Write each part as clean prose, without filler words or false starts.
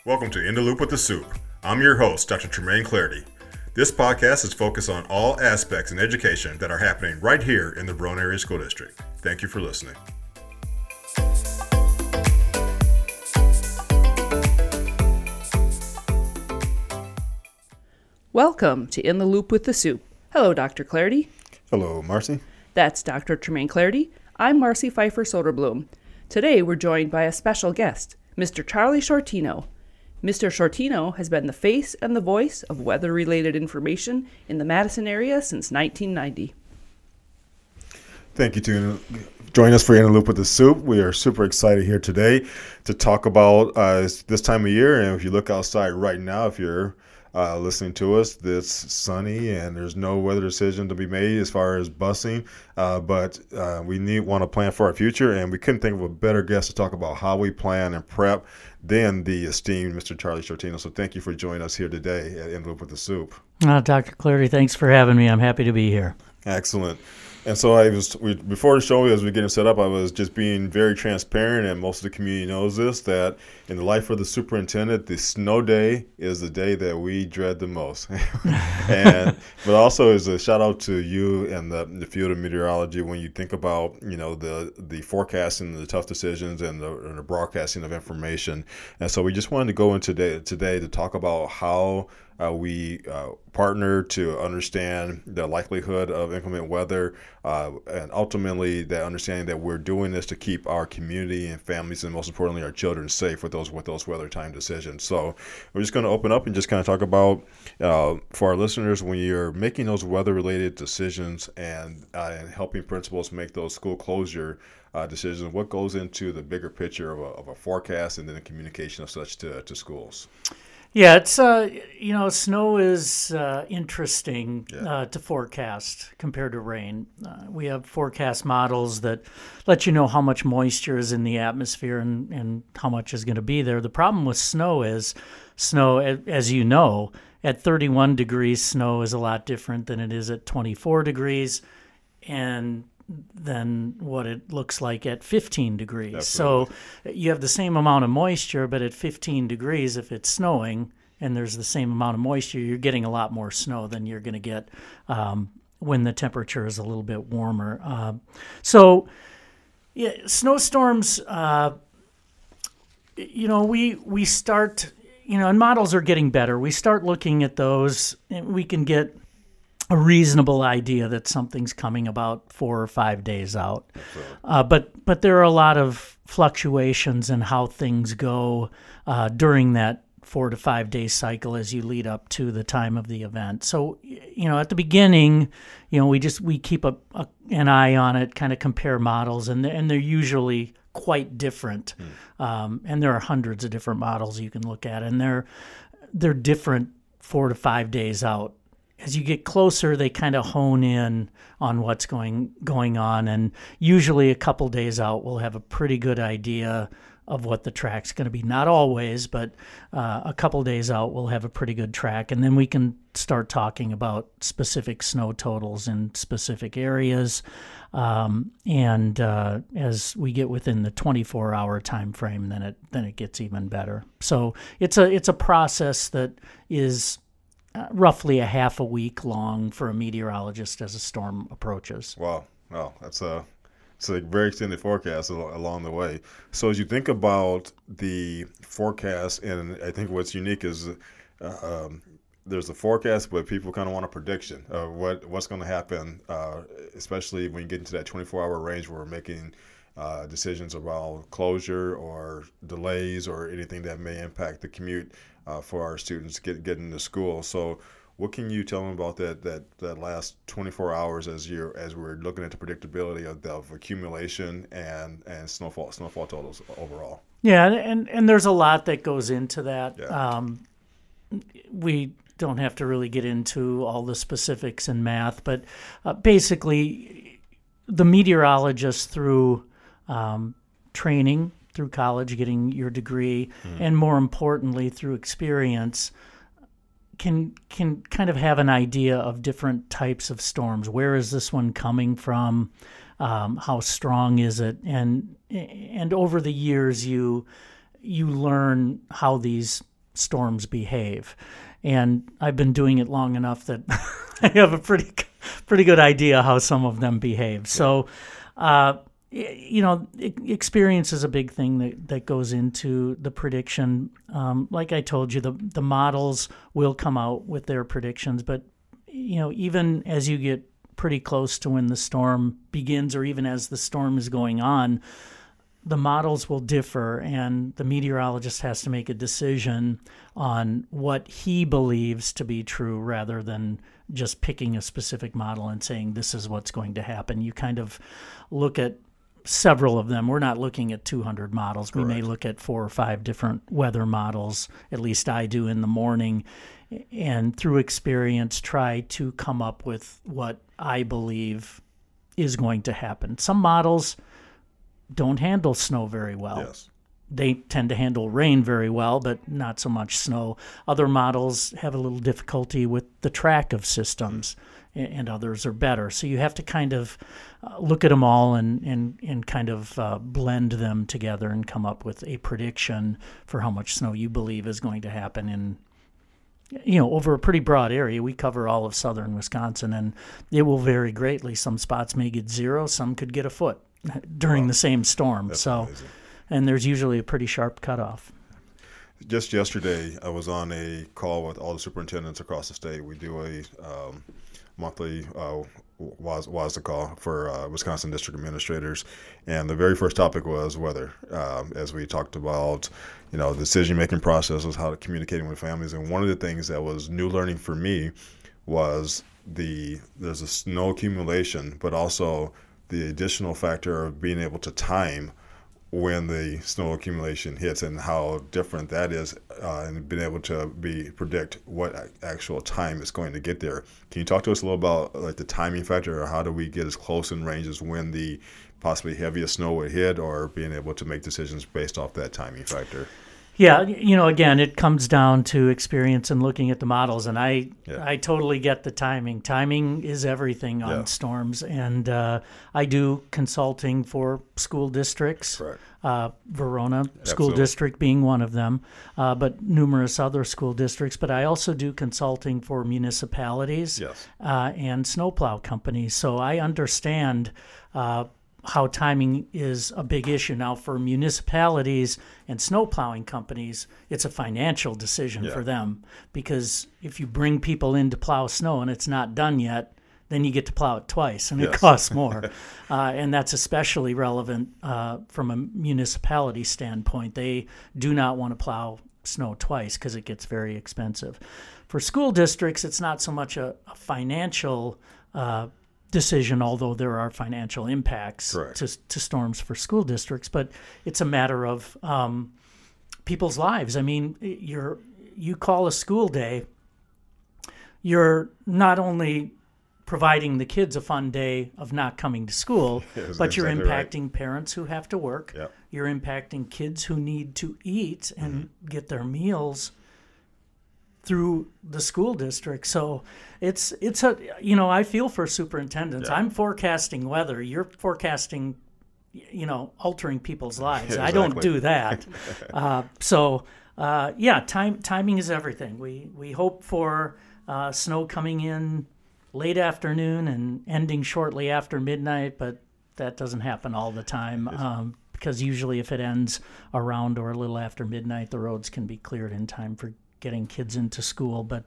Welcome to In the Loop with the Soup. I'm your host, Dr. Tremaine Clarity. This podcast is focused on all aspects in education that are happening right here in the Roane Area School District. Thank you for listening. Welcome to In the Loop with the Soup. Hello, Dr. Clarity. Hello, Marcy. That's Dr. Tremaine Clarity. I'm Marcy Pfeiffer Soderblom. Today we're joined by a special guest, Mr. Charlie Shortino. Mr. Shortino has been the face and the voice of weather-related information in the Madison area since 1990. Thank you to join us for In the Loop with the Soup. We are super excited here today to talk about this time of year. And if you look outside right now, if you're listening to us, it's sunny and there's no weather decision to be made as far as busing, but we want to plan for our future, and we couldn't think of a better guest to talk about how we plan and prep than the esteemed Mr. Charlie Shortino. So thank you for joining us here today at In the Loop with the Soup. Dr. Clarity, thanks for having me. I'm happy to be here. Excellent. And so before the show, as we were getting set up, I was just being very transparent, and most of the community knows this, that in the life of the superintendent, the snow day is the day that we dread the most. But also as a shout out to you and the field of meteorology when you think about, the forecasting, the tough decisions, and the broadcasting of information. And so we just wanted to go into today to talk about how we partner to understand the likelihood of inclement weather, and ultimately that understanding that we're doing this to keep our community and families, and most importantly our children, safe with those weather time decisions. So we're just going to open up and just kind of talk about, for our listeners, when you're making those weather related decisions and helping principals make those school closure decisions, what goes into the bigger picture of a forecast and then the communication of such to schools. Yeah, it's snow is interesting to forecast compared to rain. We have forecast models that let you know how much moisture is in the atmosphere and how much is going to be there. The problem with snow is, as you know, at 31 degrees, snow is a lot different than it is at 24 degrees, and than what it looks like at 15 degrees. Absolutely. So you have the same amount of moisture, but at 15 degrees, if it's snowing and there's the same amount of moisture, you're getting a lot more snow than you're going to get when the temperature is a little bit warmer. Snowstorms, we start, and models are getting better. We start looking at those, and we can get a reasonable idea that something's coming about 4 or 5 days out. But there are a lot of fluctuations in how things go during that 4 to 5 day cycle as you lead up to the time of the event. So, at the beginning, we keep an eye on it, kind of compare models, and they're usually quite different. And there are hundreds of different models you can look at, and they're different 4 to 5 days out. As you get closer, they kind of hone in on what's going on, and usually a couple days out, we'll have a pretty good idea of what the track's going to be. Not always, but a couple days out, we'll have a pretty good track, and then we can start talking about specific snow totals in specific areas. And as we get within the 24-hour time frame, then it gets even better. So it's a process that is roughly a half a week long for a meteorologist as a storm approaches. Wow. It's a very extended forecast along the way. So as you think about the forecast, and I think what's unique is there's a forecast, but people kind of want a prediction of what's going to happen, especially when you get into that 24-hour range where we're making decisions about closure or delays or anything that may impact the commute for our students getting to school. So what can you tell them about that last 24 hours as we're looking at the predictability of accumulation and snowfall totals overall? Yeah, and there's a lot that goes into that. Yeah. We don't have to really get into all the specifics in math, but basically the meteorologist through training, through college, getting your degree, and more importantly, through experience, can kind of have an idea of different types of storms. Where is this one coming from? How strong is it? And over the years, you learn how these storms behave. And I've been doing it long enough that I have a pretty good idea how some of them behave. So, experience is a big thing that goes into the prediction. Like I told you, the models will come out with their predictions, but even as you get pretty close to when the storm begins, or even as the storm is going on, the models will differ, and the meteorologist has to make a decision on what he believes to be true rather than just picking a specific model and saying this is what's going to happen. You kind of look at several of them. We're not looking at 200 models. Correct. We may look at 4 or 5 different weather models, at least I do in the morning, and through experience try to come up with what I believe is going to happen. Some models don't handle snow very well. Yes. They tend to handle rain very well, but not so much snow. Other models have a little difficulty with the track of systems, and others are better. So you have to kind of look at them all and kind of blend them together and come up with a prediction for how much snow you believe is going to happen in, over a pretty broad area. We cover all of southern Wisconsin, and it will vary greatly. Some spots may get 0, some could get a foot during the same storm. That's so amazing. And there's usually a pretty sharp cutoff. Just yesterday, I was on a call with all the superintendents across the state. We do a monthly WASDA call for Wisconsin district administrators, and the very first topic was weather. As we talked about, the decision-making processes, how to communicating with families, and one of the things that was new learning for me was there's a snow accumulation, but also the additional factor of being able to time when the snow accumulation hits and how different that is, and being able to predict what actual time it's going to get there. Can you talk to us a little about like the timing factor, or how do we get as close in range as when the possibly heaviest snow would hit, or being able to make decisions based off that timing factor? Yeah, again, it comes down to experience and looking at the models, and I totally get the timing. Timing is everything on storms, and I do consulting for school districts. Correct. Verona School District being one of them, but numerous other school districts. But I also do consulting for municipalities and snowplow companies, so I understand how timing is a big issue. Now, for municipalities and snow plowing companies, it's a financial decision for them, because if you bring people in to plow snow and it's not done yet, then you get to plow it twice, and it costs more. And that's especially relevant from a municipality standpoint. They do not want to plow snow twice because it gets very expensive. For school districts, it's not so much a financial decision, although there are financial impacts to storms for school districts, but it's a matter of people's lives. I mean, you call a school day, you're not only providing the kids a fun day of not coming to school, but you're impacting parents who have to work. Yep. You're impacting kids who need to eat and get their meals through the school district. So it's I feel for superintendents. I'm forecasting weather. You're forecasting, altering people's lives. I don't do that. Timing is everything. We hope for snow coming in late afternoon and ending shortly after midnight, but that doesn't happen all the time. Because usually if it ends around or a little after midnight, the roads can be cleared in time for getting kids into school. But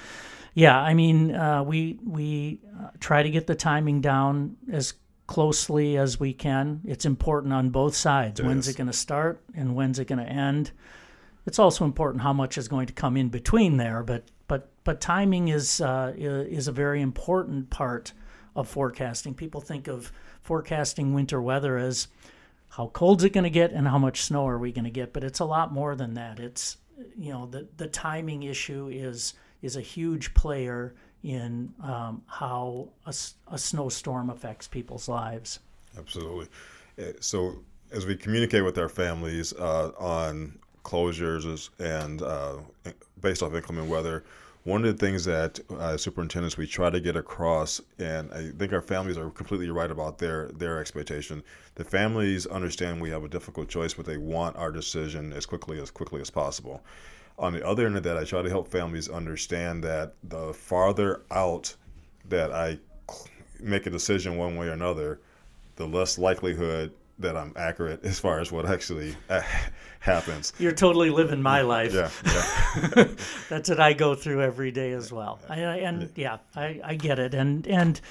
we try to get the timing down as closely as we can. It's important on both sides. When's it going to start and when's it going to end? It's also important how much is going to come in between there. But timing is a very important part of forecasting. People think of forecasting winter weather as how cold is it going to get and how much snow are we going to get, but it's a lot more than that. It's the timing issue is a huge player in how a snowstorm affects people's lives. Absolutely. So as we communicate with our families on closures and based off inclement weather, one of the things that superintendents we try to get across, and I think our families are completely right about their expectation. The families understand we have a difficult choice, but they want our decision as quickly as possible. On the other end of that, I try to help families understand that the farther out that I make a decision one way or another, the less likelihood that I'm accurate as far as what actually happens. You're totally living my life. Yeah. That's what I go through every day as well. I get it. And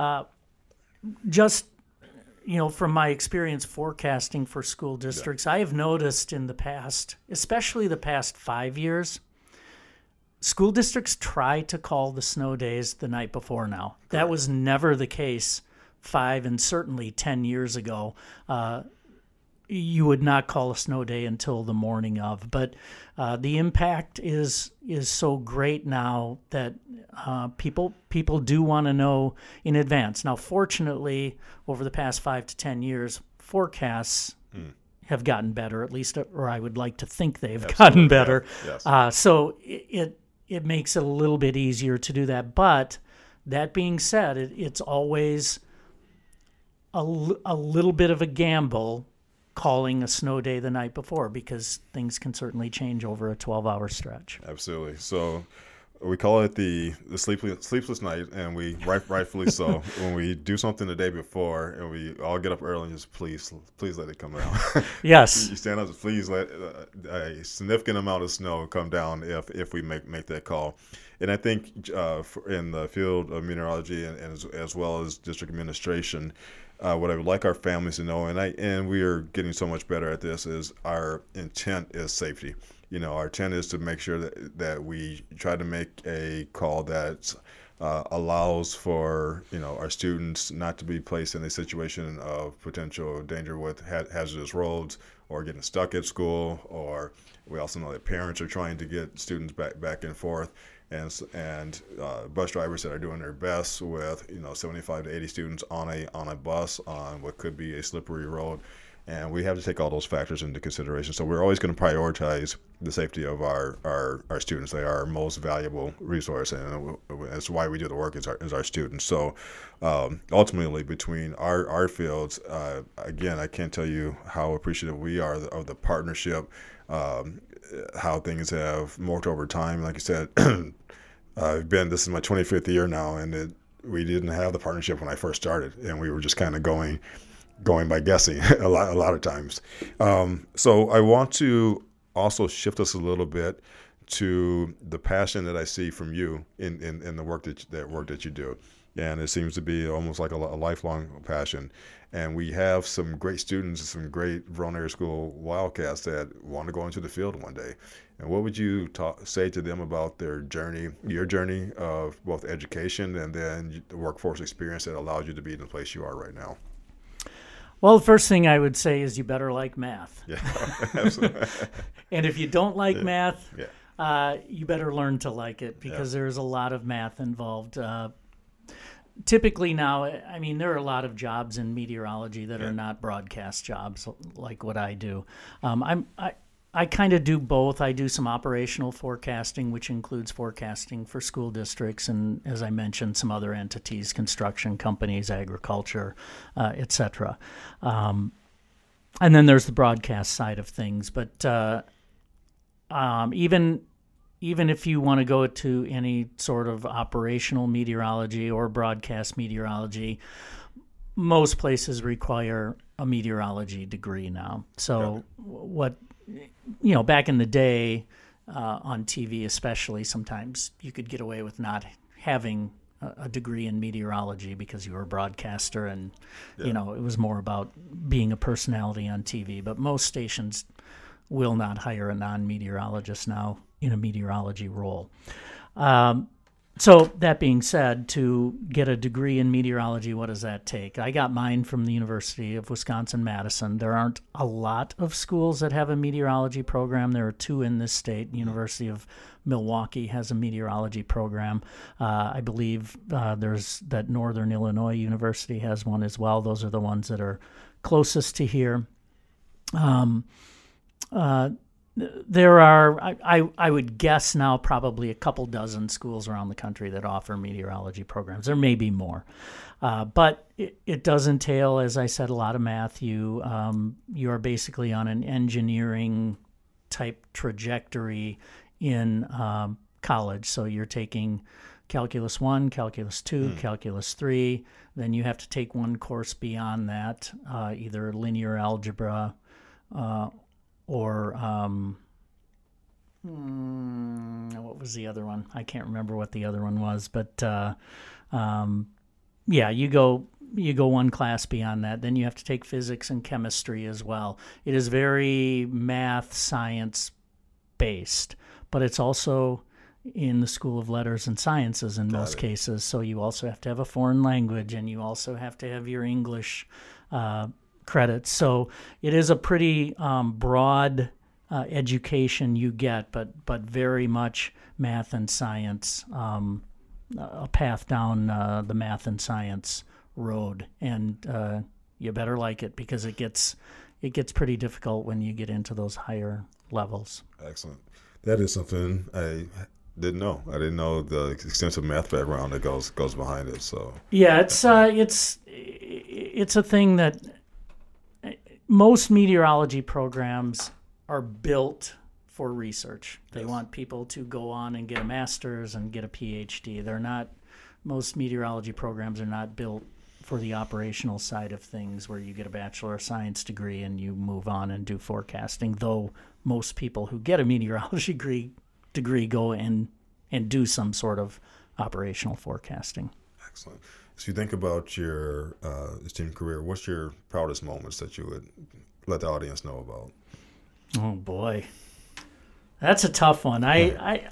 just, from my experience forecasting for school districts, I have noticed in the past, especially the past 5 years, school districts try to call the snow days the night before now. Correct. That was never the case 5 and certainly 10 years ago. You would not call a snow day until the morning of. But the impact is so great now that people do want to know in advance. Now, fortunately, over the past 5 to 10 years, forecasts have gotten better, at least, or I would like to think they've gotten better. Yeah. Yes. So it makes it a little bit easier to do that. But that being said, it's always a little bit of a gamble calling a snow day the night before, because things can certainly change over a 12-hour stretch. Absolutely. So we call it the sleepless night, and we rightfully so. When we do something the day before and we all get up early and just please let it come down. Yes. You stand up to please let a significant amount of snow come down if we make that call. And I think in the field of meteorology and as well as district administration, what I would like our families to know, and we are getting so much better at this, is our intent is safety. Our intent is to make sure that we try to make a call that allows for our students not to be placed in a situation of potential danger with hazardous roads or getting stuck at school. Or we also know that parents are trying to get students back and forth. And bus drivers that are doing their best with 75 to 80 students on a bus on what could be a slippery road, and we have to take all those factors into consideration. So we're always going to prioritize the safety of our students. They are our most valuable resource, and that's why we do the work as our students. So ultimately, between our fields, again, I can't tell you how appreciative we are of the partnership. How things have morphed over time. Like you said, this is my 25th year now, and we didn't have the partnership when I first started, and we were just kind of going by guessing a lot of times. So I want to also shift us a little bit to the passion that I see from you in the work that you do. And it seems to be almost like a lifelong passion. And we have some great students, some great Verona Area School Wildcats that want to go into the field one day. And what would you say to them about your journey of both education and then the workforce experience that allowed you to be in the place you are right now? Well, the first thing I would say is you better like math. Yeah, absolutely. And if you don't like math, you better learn to like it, because there's a lot of math involved. Typically now, there are a lot of jobs in meteorology that are not broadcast jobs like what I do. I kind of do both. I do some operational forecasting, which includes forecasting for school districts and, as I mentioned, some other entities, construction companies, agriculture, et cetera. And then there's the broadcast side of things. But even if you want to go to any sort of operational meteorology or broadcast meteorology, most places require a meteorology degree now. So back in the day, on TV especially, sometimes you could get away with not having a degree in meteorology because you were a broadcaster and, it was more about being a personality on TV. But most stations will not hire a non-meteorologist now in a meteorology role. So that being said, to get a degree in meteorology, what does that take? I got mine from the University of Wisconsin-Madison. There aren't a lot of schools that have a meteorology program. There are 2 in this state. University of Milwaukee has a meteorology program. I believe there's that Northern Illinois University has one as well. Those are the ones that are closest to here. there are, I would guess now, probably a couple dozen schools around the country that offer meteorology programs. There may be more. But it does entail, as I said, a lot of math. You are basically on an engineering type trajectory in college. So you're taking Calculus 1, Calculus 2, Calculus 3. Then you have to take one course beyond that, either linear algebra or what was the other one? I can't remember what the other one was, but yeah, you go one class beyond that. Then you have to take physics and chemistry as well. It is very math, science based, but it's also in the School of Letters and Sciences in most cases. So you also have to have a foreign language, and you also have to have your English credits. So it is a pretty broad education you get, but very much math and science, a path down the math and science road. And you better like it, because it gets pretty difficult when you get into those higher levels. Excellent. That is something I didn't know. I didn't know the extensive math background that goes behind it. So yeah, it's a thing that most meteorology programs are built for research. They want people to go on and get a master's and get a PhD. Most meteorology programs are not built for the operational side of things, where you get a Bachelor of Science degree and you move on and do forecasting, though most people who get a meteorology degree go and do some sort of operational forecasting. Excellent. So you think about your esteemed career, what's your proudest moments that you would let the audience know about? Oh boy, that's a tough one. I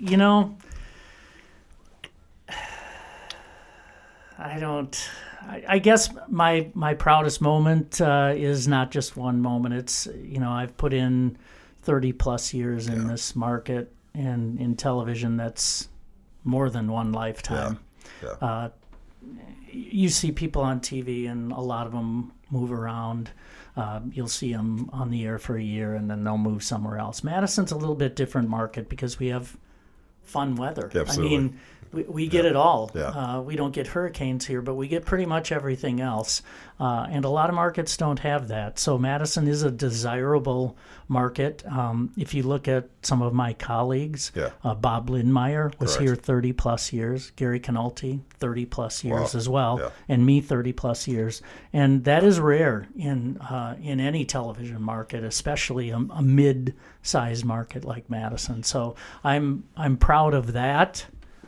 guess my proudest moment is not just one moment. It's, I've put in 30 plus years in this market and in television. That's more than one lifetime. Yeah. You see people on TV, and a lot of them move around. You'll see them on the air for a year, and then they'll move somewhere else. Madison's a little bit different market because we have fun weather. Absolutely. I mean, we get it all. Yeah. We don't get hurricanes here, but we get pretty much everything else. And a lot of markets don't have that. So Madison is a desirable market. If you look at some of my colleagues, Bob Lindmeyer was here 30 plus years, Gary Canulti 30 plus years as well, and me 30 plus years. And that is rare in any television market, especially a mid-sized market like Madison. So I'm proud of that.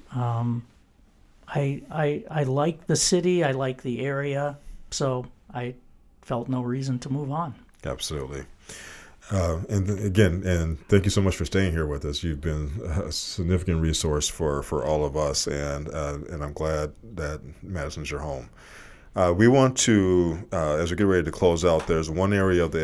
I like the city, I like the area, so I felt no reason to move on. Absolutely. And thank you so much for staying here with us. You've been a significant resource for all of us, and I'm glad that Madison's your home. We want to, as we get ready to close out, there's one area of the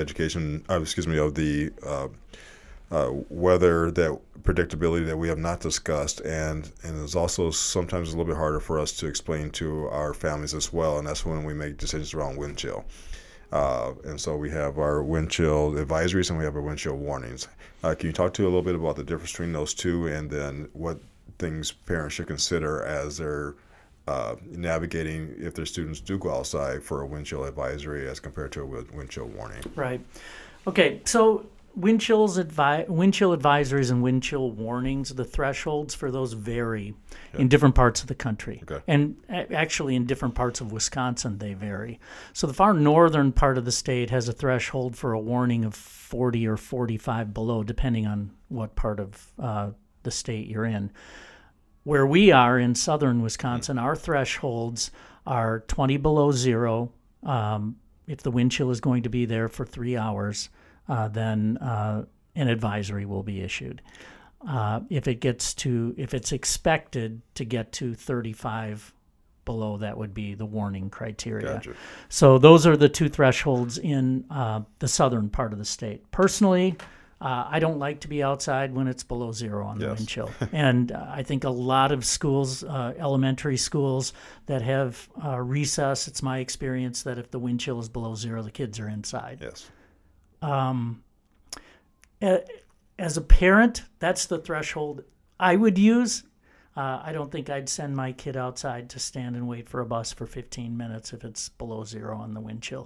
weather that predictability that we have not discussed, and it's also sometimes a little bit harder for us to explain to our families as well, and that's when we make decisions around wind chill. And so we have our wind chill advisories and we have our wind chill warnings. Can you talk to a little bit about the difference between those two, and then what things parents should consider as they're navigating if their students do go outside for a wind chill advisory as compared to a wind chill warning? Right. Okay, so wind chill advisories and wind chill warnings, the thresholds for those vary in different parts of the country. Okay. And actually in different parts of Wisconsin, they vary. So the far northern part of the state has a threshold for a warning of 40 or 45 below, depending on what part of the state you're in. Where we are in southern Wisconsin, our thresholds are 20 below zero. If the wind chill is going to be there for 3 hours, then an advisory will be issued. If it's expected to get to 35 below, that would be the warning criteria. Gotcha. So those are the two thresholds in the southern part of the state. Personally, I don't like to be outside when it's below zero on the wind chill. And I think a lot of schools, elementary schools that have recess, it's my experience that if the wind chill is below zero, the kids are inside. Yes. as a parent, that's the threshold I would use. I don't think I'd send my kid outside to stand and wait for a bus for 15 minutes if it's below zero on the wind chill.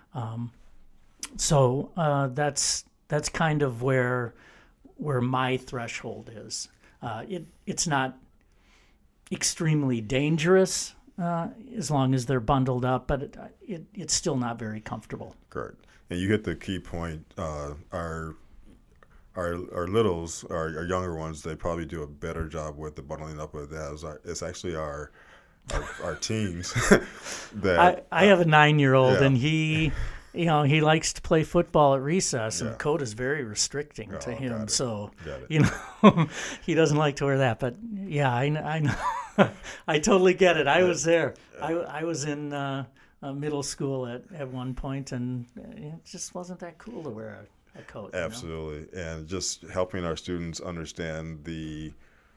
So that's kind of where my threshold is. It's not extremely dangerous as long as they're bundled up, but it's still not very comfortable. Correct. And you hit the key point. Our littles, our younger ones, they probably do a better job with the bundling up with that. It's actually our teens that I have a 9-year-old, yeah. and he likes to play football at recess, and the code is very restricting to him. So, he doesn't like to wear that. But yeah, I know. I totally get it. I was there. I was in middle school at one point, and it just wasn't that cool to wear a coat. Absolutely, and just helping our students understand the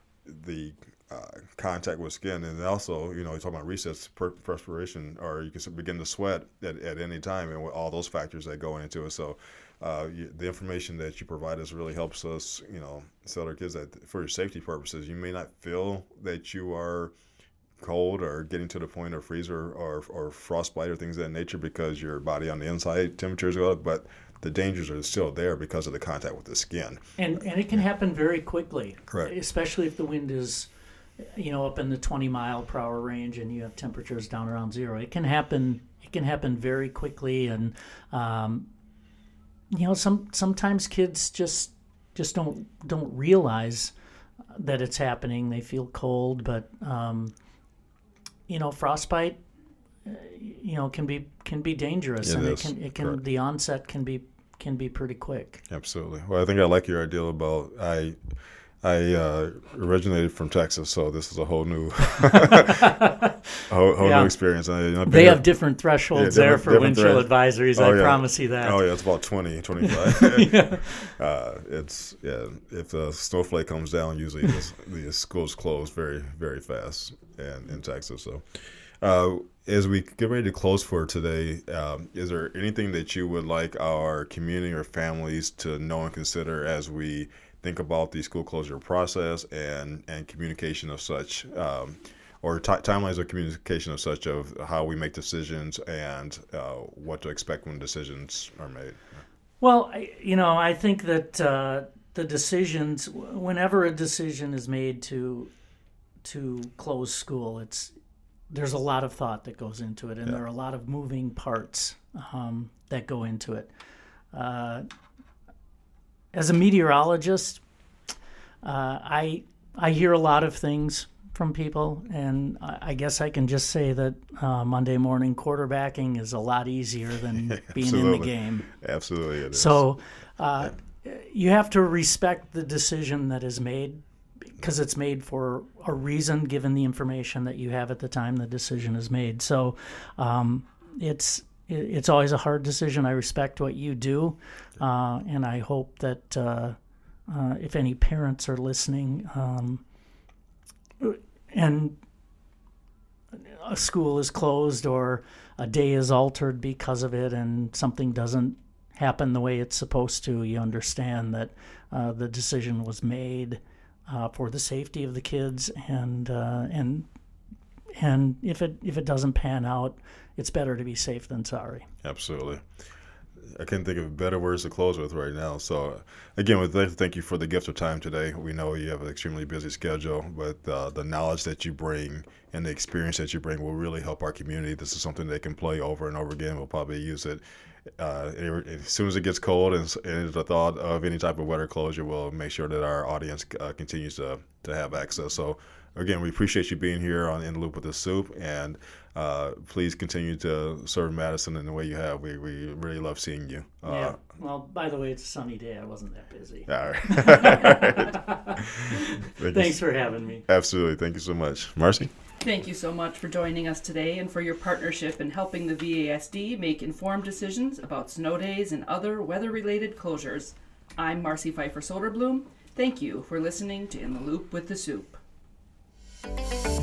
contact with skin, and also, you talk about recess, perspiration, or you can begin to sweat at any time, and all those factors that go into it. So the information that you provide us really helps us, tell our kids that for your safety purposes, you may not feel that you are cold or getting to the point of freezer or frostbite or things of that nature because your body on the inside temperatures go up, but the dangers are still there because of the contact with the skin. And it can happen very quickly. Correct. Especially if the wind is, up in the 20-mile-per-hour range and you have temperatures down around zero. It can happen very quickly, and sometimes kids just don't realize that it's happening. They feel cold, but frostbite can be dangerous, the onset can be pretty quick. Absolutely. Well, I think I like your idea about I originated from Texas, so this is a whole new new experience. They have different thresholds there for wind chill advisories. I promise you that. Oh yeah, it's about 20, 25. If a snowflake comes down, usually the schools close very, very fast in Texas. So as we get ready to close for today, is there anything that you would like our community or families to know and consider as we think about the school closure process and communication of such, or timelines of communication of such, of how we make decisions and what to expect when decisions are made? Well, I think that the decisions, whenever a decision is made to close school, there's a lot of thought that goes into it, and there are a lot of moving parts that go into it. As a meteorologist, I hear a lot of things from people, and I guess I can just say that Monday morning quarterbacking is a lot easier than being in the game. Absolutely, it is. So you have to respect the decision that is made, because it's made for a reason, given the information that you have at the time the decision is made. So it's always a hard decision. I respect what you do, and I hope that if any parents are listening, and a school is closed or a day is altered because of it, and something doesn't happen the way it's supposed to, you understand that the decision was made for the safety of the kids, and if it doesn't pan out, it's better to be safe than sorry. Absolutely. I can't think of better words to close with right now. So, again, we'd like to thank you for the gift of time today. We know you have an extremely busy schedule, but the knowledge that you bring and the experience that you bring will really help our community. This is something they can play over and over again. We'll probably use it as soon as it gets cold, and the thought of any type of weather closure will make sure that our audience continues to have access. So, again, we appreciate you being here on In the Loop with the Soup, and please continue to serve Madison in the way you have. We really love seeing you. Yeah. Well, by the way, it's a sunny day. I wasn't that busy. All right. Thanks for having me. Absolutely. Thank you so much. Marcy? Thank you so much for joining us today and for your partnership in helping the VASD make informed decisions about snow days and other weather-related closures. I'm Marcy Pfeiffer Soderblom. Thank you for listening to In the Loop with the Soup.